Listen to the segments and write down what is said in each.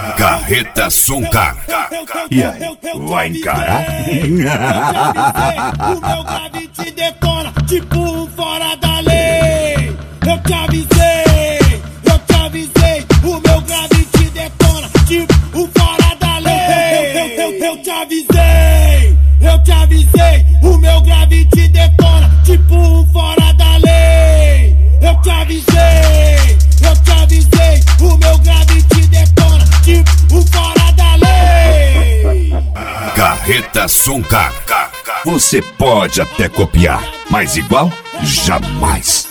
Carreta Soncar. E aí, vai encarar? O meu grave te detona, tipo um fora da lei. Eu te avisei, o meu grave te detona, tipo um fora da lei. Eu te avisei, o meu grave te detona, tipo um fora da lei. Eu te avisei, o meu grave te detona, tipo um fora da lei. Carreta Soncar. Você pode até copiar, mas igual, jamais.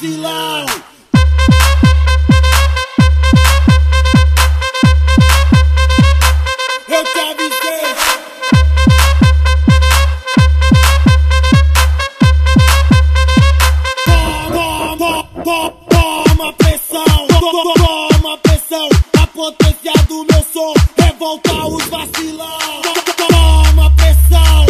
Eu te avisei. Toma pressão, a potência do meu som revolta os vacilão. Toma pressão,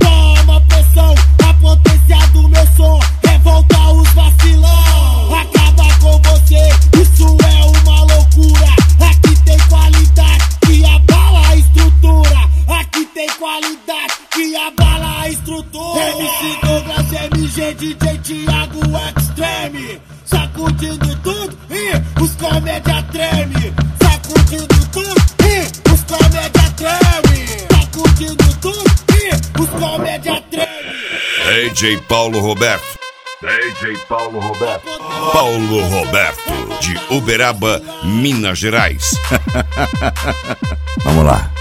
a potência do meu som revolta os vacilão. Acaba com você, isso é uma loucura. Aqui tem qualidade que abala a estrutura. Aqui tem qualidade que abala a estrutura. MC Douglas, MG, DJ Thiago Extreme, sacudindo tudo e os comédia treme. Sacudindo tudo e os comédia treme. Sacudindo tudo e os comédia treme. DJ Paulo Roberto. Paulo Roberto, de Uberaba, Minas Gerais. Vamos lá.